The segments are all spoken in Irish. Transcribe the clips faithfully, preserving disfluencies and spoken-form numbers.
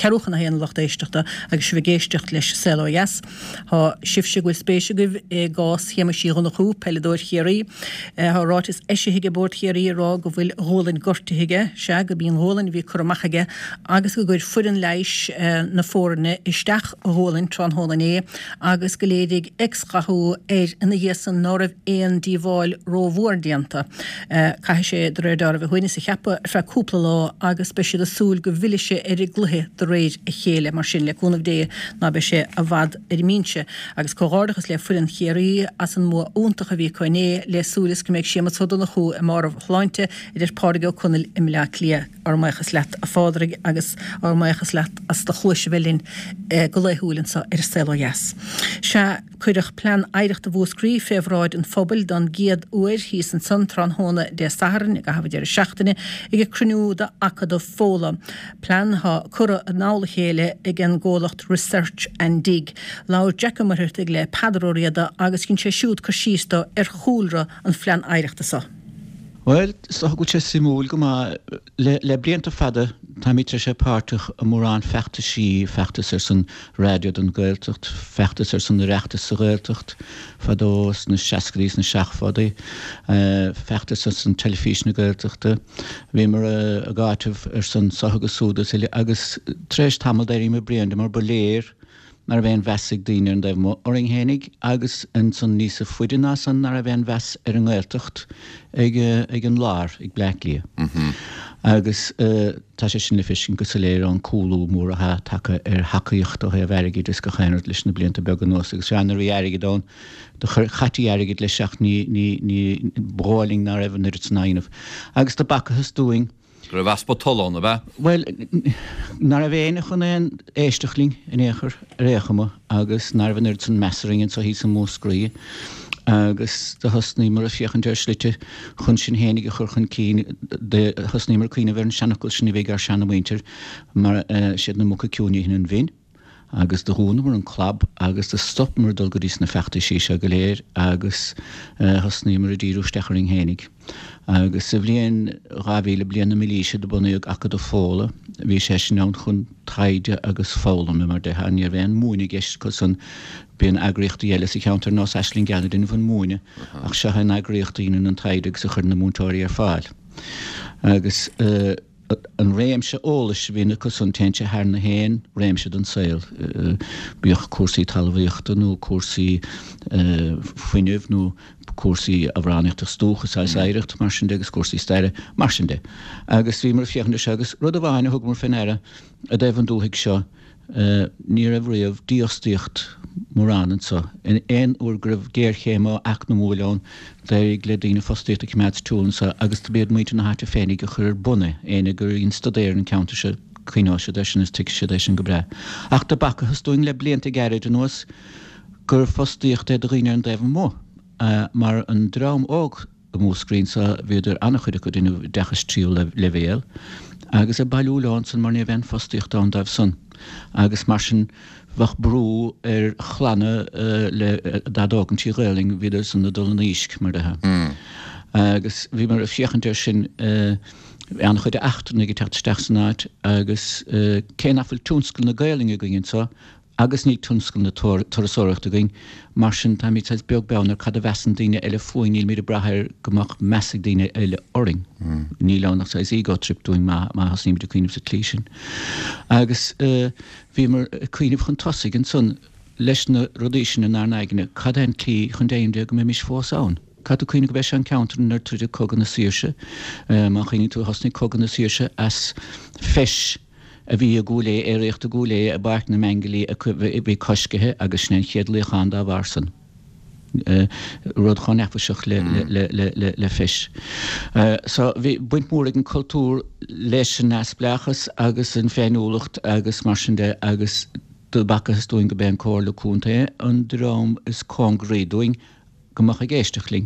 ceúchan na héana lecht éisteachta agus si bh géistecht leis C L S Tá sibse gohfuil spéise goibh gás chéime sí runna chuú peladóir chéirí Tá ráit is eisihiige bord chéirí rá go bhfuil hólann gortahiige se go bíon hólann bhí chumachige agus go gcuir fudan leis na fórne isteach hólann tran hólann é agus go lédig ex-chathú éir ina dhéasan nóibh éon díomháil róhórdianta. Cai sé de réir dar bh chuoine sa cheappa fra cúpla lá agus be sé a súl go bhuiile sé ar i gluthe de réid a chéile mar sin le cúnamh dé ná be sé a bhd ar i mínse agus cóghardachas le fuan chéirí as an mua úntacha bhí coinné le súlas go méid sémas sodonna chu a mar chláinte idir páige chunil im le lia ar maichas leat a fádraig agus ar maichas leat as de chuis bhelinn go léithúlann sa ar C L S. Se chuireach plan éireachta bhúscrí féhráid an fphobal don giad uair hís an san tran hóna de saharan ag a hafad ar seachtaine ag a cruniú da aca do fóla. Plan ha cura a nála chéile ag an ggólacht Research and Dig. Láir Jackar marthirta ag le padróriada agus cinn sé siúd chu sísta ar chúlra an phlean éireachta sa. Well, so go sé simúil go má le, le blianta fada tá míte sé páirteach a mórán feachta sí feachtas ar san radio don Gaeltacht, feachtas ar san reachtas sa Gaeltacht, fadós na seascrís na seachfadaí, uh, feachtas ar san telefís na Gaeltachta, bhí mar a, a gáitimh ar san sathagus súdas agus tréis tamil déirí me blianta mar boléir nar a bhein vesig daoine an daimh oring hénig agus an san níos a fuidiná san nar a bhein ves ar an Gaeltacht ag, ag an lár, ag Blacklia. Mm-hmm. Agus uh, tá sé sin le fisin go sa léir an cúlú mór a ha take ar hacaíocht ó he bherigid is go chéanart leis na blianta beag an nos agus seanar i airigid ón do chatí airigid le seach ní, ní, ní bráling nar evan ar tnáinmh. Agus tá bacchas dúing Gur bheas po tolón, ba? Well, nar a bhéine chun éon éisteachling in éair réchama agus nar bhan ar san mesaring sa hí san móscrí agus de hosnaí mar a fiochan deir slite chun sin hénig a chur chun cín de hosnaí mar cuioine bhar an seanachil sin i bhéh ar seanna muintir mar uh, siad na mucha ciúní hin an bhín agus de húna mar an club agus de stop mar dul go dís na fechta sí se go léir agus uh, hosnaí mar a díú stecharing hénig. Agus sa bblion rábhíle blian na milíise de bunaíag acha do fóla, bhí sé sin an chun taide agus fóla me mar de haine bhéin múine geist cos an bíon agriochta eile sa cheantar nás eisling geanna duine fan múine, ach se hain agriochta inan an taide agus a chur na múntóirí ar fáil. Agus uh, an réimse ólas bhína cos an teintse haar na héin réimse don saoil. Uh, bíoch cuasaí talmhaíochta nó cuasaí uh, fuineh nó cuasaí a bhráneachta stúchas a éirecht mar sin de agus cuasaí steire mar sin de. Agus bhí mar fiochanna se agus rud a bhaine thug mar fin aire a d éibh an dúthaigh seo uh, ní a bhríomh díostíocht mórán sa. In éon úr gribh géir chéime ach na múleán déir le daoine fostíochta cimméid túnsa agus tá bead muoite na háte fénig go chur bunne éana gur instadéir an counter se cuiná se de sin is tic se de sin go bre. Ach tá bacchas dúin le blianta gairid an nuas gur fostíocht é do riine an daibh mó. Uh, mar an drám óg a móscrín sa bhéidir annach chuide go dtíanamh dechas tríú le, le bhéal agus a bailúláin san mar ní bhein fostíocht an daibh san agus mar sin bhach brú ar chlanne uh, le uh, dadógan tí réling viidir san na dul níisc mar dethe. Mm. Agus bhí mar a fiochantar sin uh, annach chuide achtarna go techt steach san áit agus uh, cén afil túnscail na gailinge gingin sa agus ní túnscail na torasóireachta going mar sin tá míid beag beannar cad a bhesan daoine eile fuoiníl míad a brathir gomach measig daoine eile oring. Mm. Ní lánach sa is ígá trip doing má hasníim de cuioineh sa clísin. Agus uh, bhí mar cuioineh chun tosaigh an son leis na rodéisian an airnaigine cad an clí chun déimde go mé mis fós ann. Cad a cuioineh go bheith an counter nar tuidir cogan na síirse, uh, má chuoine tú hasnig cogan na síirse as feis a bhí a gúlé é réocht a gúlé a bart na mengelí a bhí coscathe agus sné chéad léchan dá bharsan. Uh, rud chun efaseach le, mm. le, le, le, le fish. Uh, so bhí buint mór ag an cultúr leis an nás bleachas agus an féinúlacht agus mar sin de agus do bachas dúin go ben cóir le cúnta an drám is congrí dúin gomach a géisteachling.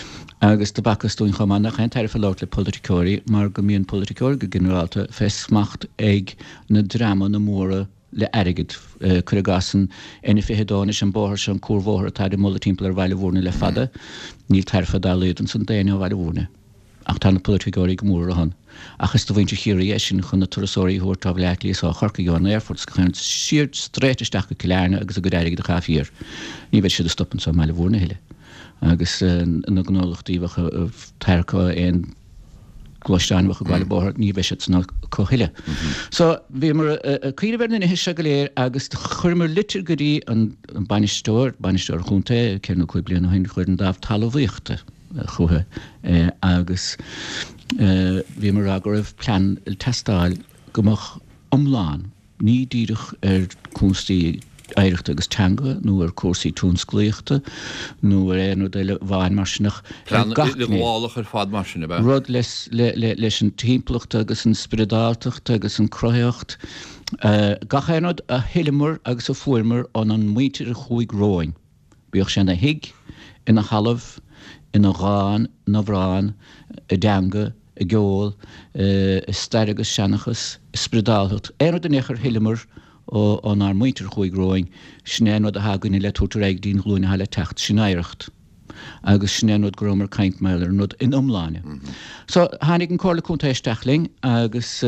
Agus de bachas dúin chomá nach an teir fallát le politicóirí mar go míon politicóir go generálta fesmacht ag na drama na móra le airigid uh, chuir gasan ina fihedánis an bóthir se an cúrmhóthir tá de mulla timppla ar bhaile bhórna le fada, níl teir fadá léad an san déine a bhaile bhórna. Ach tá na politicóirí go móra han. achas do bhainte chéirí sin chun na turasóirí thuair tá bhleachlí á chorca go an airforts go chun siad stréiteisteach go cilearna agus a go déirigh de chaíir. Ní bheith siad a stoppan sa meile bhórna heile. Agus na gnólachtaíhacha teircha éon glóisteáin bhacha gáile bóthir ní bheith siad sna cohiile. So bhí mar cuiile bhar na hise go léir agus churmar litir goí an bainisteir, bainisteir chunta cear na chuig bliana na hain chuir an dábh talmhaíochta chutha agus bhí mar a go raibh plan testáil gomach omláin ní díirich ar cúnsaí éireachta agus teanga nó ar cuasaí túnsclaíochta nó ar éanú déile bháin marsinach gháilach ar fád marsinna bheith. Rud leis leis an timplachta agus an spiridálteachta agus an croíocht gach éanúd a hiilimar agus a fuairmar an an muointear a chuig róin. Bíoch sé na hiig ina halamh ina gháin na bhráin i deanga i ggheol i stair agus seanachas i spiridálteacht. Éanúd an éair hiilimar ó an ar muintear chuig róin snéanúd a hagann le tútar ag dín glúna heile techt sin éireacht. agus snéanúd gromar caint meilir núd in omláine. So hánig an cóla cúnta isteachling agus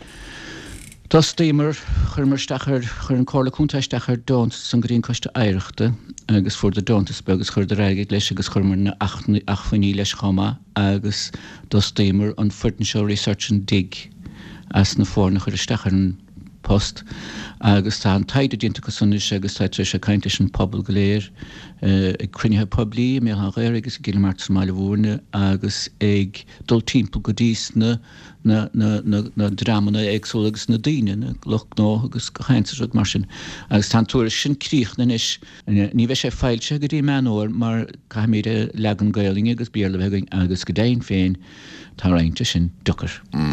tá stímar churmar stachar chur an cóla cúnta isteachar dont san gríon coiste éireachta agus fuair de dontas begus chur de réige leis agus churmar na achfaní leis chama agus tá stímar an Fortenshaw Research and Dig as na fórna chur isteachar an post agus tá an taide dínta go sunnis agus tá tre sé caiinte an pobl go léir ag crunethe poblí mé an réir agus gilmart máile bhórne agus ag dul timp go díos na na na na drámanna agsúlagus na daine na loch nó agus go chaintear mar sin agus tá túair sin críoch na is ní bheith sé fáilte go dtí meóir mar caiimiide legan gailing agus bíarla bhegain agus go déin féin tá réinte sin duchar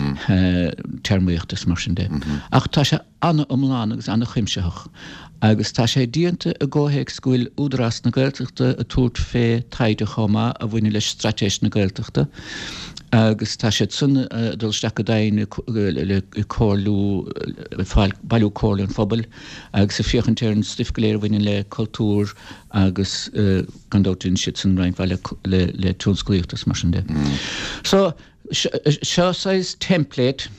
termíochttas mar sin de. Ach tá sé anna omláin agus anna chuimseach agus tá sé díanta a ggóthaigh scoil údarás na Gaeltachta a túirt fé taide chomá a bhaine leis stratéis na Gaeltachta agus tá sé sun dulsteach go dain le cóú bailú cóla an phobal agus a fiochantéir an stifgoléir bhaine le cultúr agus gandótain siad san rain le túnsclaíochttas mar sin de. So seo sais template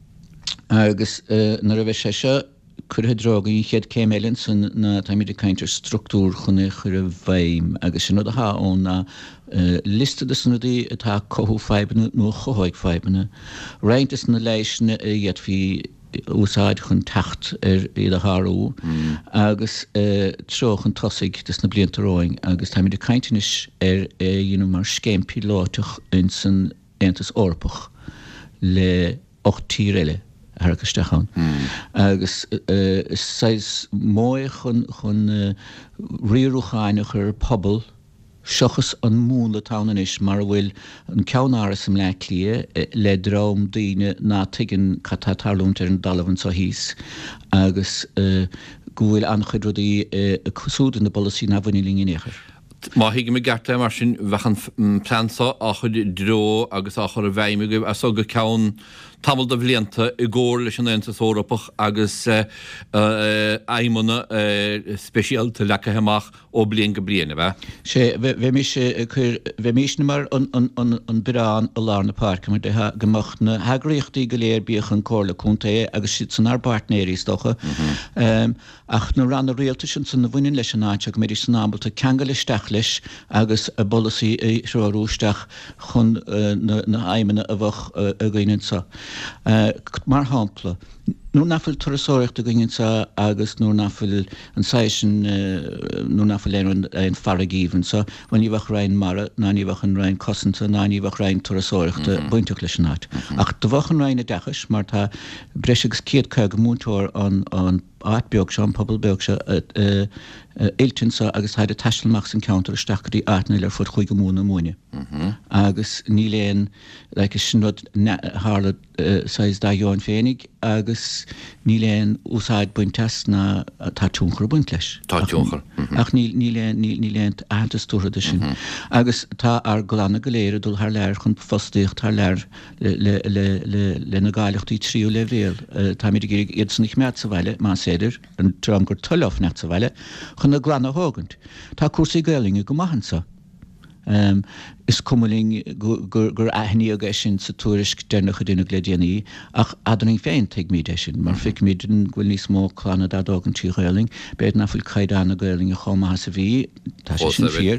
agus nar a bheith sé seo chur drogaí chéad céim eilinn san na taimiide caintear struktúr chunna chur a bhaim agus sin a há ón na liste de sannaí atá cothú feibanna nó chothóid feibanna. Réintas na leisna a dhéad hí úsáid chun techt ar iad a Harú agus troch an tosaigh dus na blianta roing agus taimiide caintenis ar dhéanú mar scéimpi láiteach in san Aontas Orpach le ocht tír eile Harcastechan. Agus sais mói chun chun riúcháine chur pobl seachas an múla tána is mar bhfuil an ceannáras sem le clia le drám daine ná tuigeann catátarlúnt ar an dalhain sa híos agus gúil anchuidrodí cosúdan na bolasí na bhaine líon éair. Má hiige me gerte mar sin bhechan plansa a chud dró agus a chur a bhaime go a so go ceann tamil de bblianta i ggóir leis an Aontas Eorpach agus aimimena speisialta lecha amach ó blion go bliana bheith. sé bheith mis chur bheith mis mar an birán a lár na parc mar de gomacht na hagraíochtaí go léir bíoch an cóla cúnta agus si san ar partnéirí stocha ach na ran a réalta sin san na bhaine leis an áite go méidir san ábalta ceanga leisteach leis agus a bolasí seoúisteach chun na aimimena a bhach a gaiine sa. Mar hápla nó nafil turasóireachta gingin sa agus nó nafil an saisin nó nafil éan an faragívan sa bhain íbhach rein mara ná íbhach an rein cosanta ná íbhach rein turasóireachta buinteach leis an áit. Ach do bhach an rein a dechas mar tá breisigus céad cé go múntóir an an áitbeag se an poblbeag se iltinsa agus haid a taiisteach san counter stachaí áitna ar fud chuig go múna múine. Agus ní léon le sinrod hála sais dá jóin fénig agus ní léon úsáid buintes na táúnchar buint leis. Táúnchar. Ach ní léon átas túra de sin. Agus tá ar glána go léir dul th leir chun fostíocht th leir le na gáileachtaí tríú le réal. Tá mí géir iad san ich mead sa bhaile má séidir an tram gur tuileh net sa bhaile chun na glána hágant. Tá cuasaí gaalinge go maihansa. Um, is cumling gur aithní a sin sa túris dénach a duna glédéanaí ach adaning féin teag mí sin, mar fic mí den ghfuil níos mó chlána dá dogan tí ghéling, beid na fuil caiidána ghéling a chomá sa bhí, tá sé sin fír.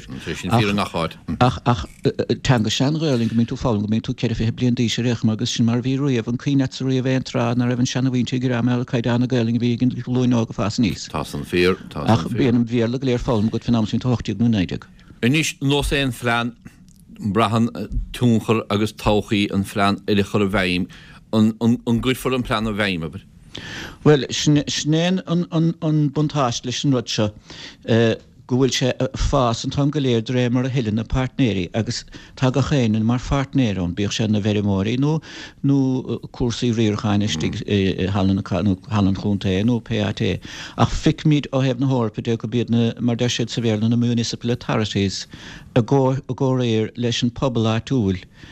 Ach ach teanga sean ghéling go mí tú fáil go mí tú ceir fé blion dí sé réach agus sin mar bhí roiamh an cíine sa roiamh éon trá na raibh an seanna bhín tí gur amel caiidána ghéling bhí gin lúin á go fás níos. Tá san fír, tá san ach bíanam bhíar le léir fáil go finn am sin tochtíag nó néideag. Inis nó sé an phlean brahan túnchar agus táchaí an phlean idir chur a bhaim an gcuid for an phlean a bhaim aber. Well, snéan an buntáist leis an rud seo go bhfuil sé fás an tam go léir ré mar a hiilean na partnéirí agus tá go chéanaan mar partnéirón bíoh sé na bherimóí nó nó cuasaí riorchainistí hallan chunta nó P A T ach fic míad ó hebh na hórpa de go bíad mar de siad sa bhéarna na municipal authorities a ggó réir leis an pobl á túil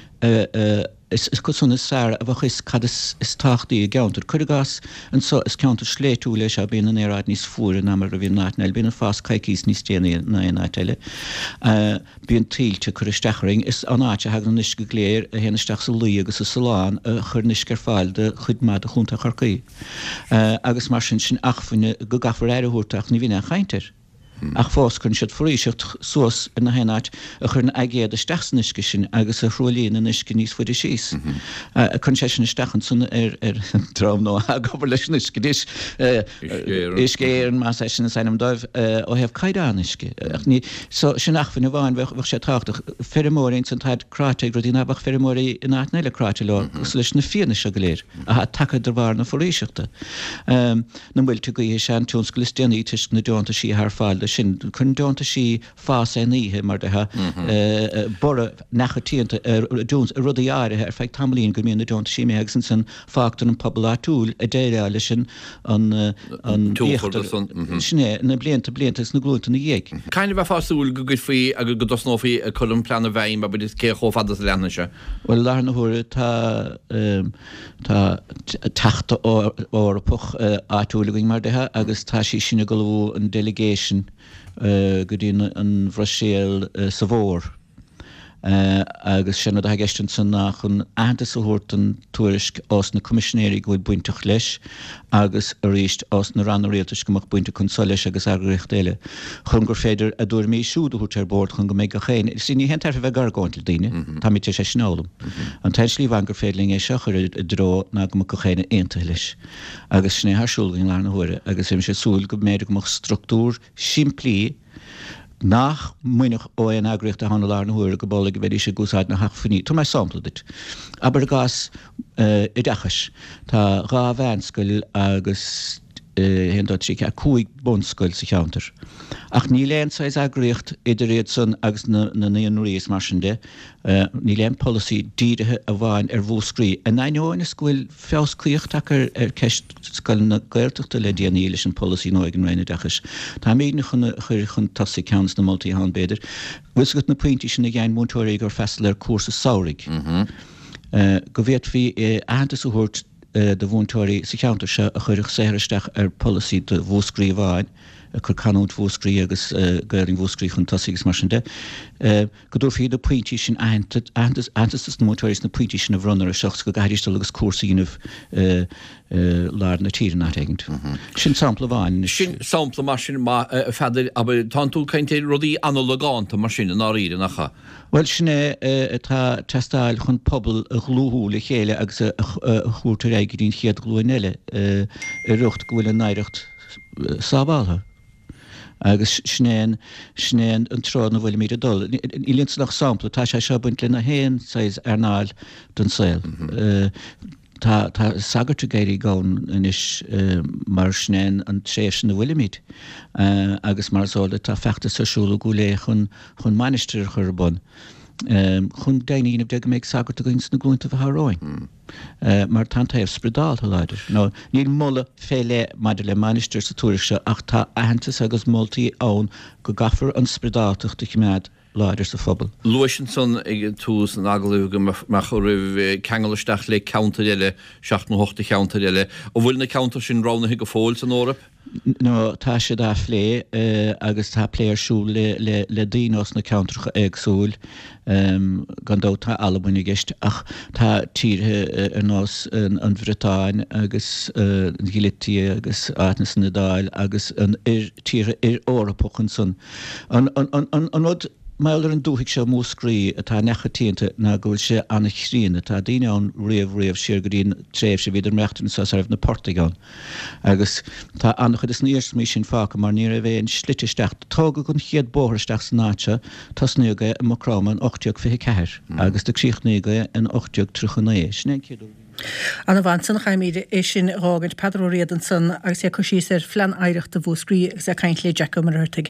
is is go sunna sar a bhachis cad is táchtaí a geantar chuidegas an so is ceantar sléitú leis a bíon an éráid níos fuair an amar a bhíon náitneil bíon an fás caicís níos déanaí na náiteile bíon tíilte chur isteachring is an áite heag an nisce léir a héanaisteach sa lí agus a saláán a chur niscear fáil de chuidmad a chunta charcaí agus mar sin sin achfaine go gafar éireúirteach ní bhíine chaintear. Ach fós chun siad foríseocht suas in na hénáid a chun agéad a steachsnisce sin agus a chrúlíon in isce níos fuidir síos. Chun sé sin stechan sun ar trám nó a gobar leis nisce dis is géir an más sin sainam dóibh ó hebh caiidánisce. So sin achfainn bháin bheith sé táchtach ferrimóín san taid cráteig ru dí nabach ferrimóí in áitnéile cráte le gus leis na fianna se go léir a take de bhar na foríseachta. Na bhfuil tú go hé sean túns go listéanaí tuis na deonta sí th fáil sin chun deonta sí fás é níthe mar dethe bora nechatíanta dúns a rud áirithe ar feith tamlíonn go míonna deonta sí méag san san fáachtar an pobl á túil a déire lei sin an sné na blianta bliantas na glúta na dhéag. Caine bheith fásúil go gcuid faoi a go dos nóí a chum plan a bhaim a bud is cé chófadas lena se? Well lá na thuair tá tá teachta árapach átúlaing mar dethe agus tá sí sinna go bhú an delegation go dtí an bhroiséal sa bhór agus sinna a hegeistin san nach chun aanta a thuirt an tuairisc os na commissionéirí go bhfuil buintach leis agus a ríist os na rannaréaltas gomach buinte chun leis agus agricht éile. Chun gur féidir a dúir mí siúd a thuirt ar bord chun go méid go chéin. Sin ní hen ar bheith gargáintil daine, tá mí sé sinnálam. An tein slí bhain gur féidling é seachar a dró ná go go chéine aonta leis. Agus sné thsúlgain lena thuaire, agus im sé súil go méidir gomach struktúr simplí nach muoinech ó an agricht a hanna lár na thuair go bóla go bhéidir sé gúsáid na hafaní. Tá mai sampla dit. Aber gas i dachas tá rá bhhanscoil agus hen trí a cúig bonscoil sa cheantar. Ach ní léon sais agriocht idir réad san agus na naon réos mar sin de, ní léon policy díirithe a bháin ar bhúscrí. A nainóin is scoil feoscíocht ar ar ceist scoil na gairteachta le déanaí leis an policy nó ag an réine dachas. Tá méid chun chuir chun tasí ceans na moltaí hán beidir. Bhuiil go na pointí sin na gceann mútóirí gur festal ar cuasa saoraigh. Go bhéad bhí aantas a thuirt de bhúntóirí sa cheantar se a chuirich séiristeach ar policy de bhúscrí bháin a chur canút bhúscrí agus gairing bhúscrí chun tasígus mar sin de. Go dúr fiad a pointí sin aantas na mútóirí na pointí sin a bhronnar a seachs go gaiirístal agus cuasaíanamh lár na tíre ná eigent. Sin sampla bháin. Sin sampla mar sin feidir aber tá tú cainte rudí análagánta mar sin ná ríre nachcha. Well sinné tá testáil chun pobl a glúthú le chéile agus a chuútar aige dín chiad glúineile i rucht go bhfuil an naireacht sábáltha. Agus snéan snéan an trád na bhfuil míad a dul. Í lins nach sampla tá sé seo buint le na héan sais ar náil don saoil. Tá sagartú géirí gáin inis mar snéan an tréis na bhfuil míad agus mar sála tá feachta sasúla go lé chun chun manisteir chur bon. Chun daoine de go méid sagartú gains na glúnta bheit thráin. mar tan taobh spredal leidir. No níl molle féle maidir le manister sa túrise ach tá ahantas agus moltaí ann go gafar an spredáach de chimead leidir sa fphobal. Luisian son ag tús an agalúga mar chu rih cheangalisteach le counterile seach nó hochta counterile ó bhfuil na counter sin ránaigh go fóil san órap? No tá sé dá lé agus tá pléirsú le le le dínos na countercha agsúil um, gan dó tá albuine gist ach tá títhe ar nás an Bhretáin agus uh, an Gilití agus áitnas na dáil agus an ir tíre ar órapochan san. An an an an an Meilir an dúhiigh se múscrí atá nechatíanta na gohfuil sé anna chríanna tá daine an riamh riamh siar go dtíon tréimh sé bhíidir meachtain sa sarh na Portugal. Agus tá annachchud is níos mí sin fáca mar ní a bheith an slitisteach tóga gon chiad bóthiristeach san náte tasnuga an macráman ochtiog fi ceir agus de críochnaga an ochtiog trúchanéis. Sné ciadú. An bhain san chaimíide é sin rágant Pedro Riadan san agus sé cosí ar flean éireachta bhúscrí agus a caiint le Jack O'Marairtig.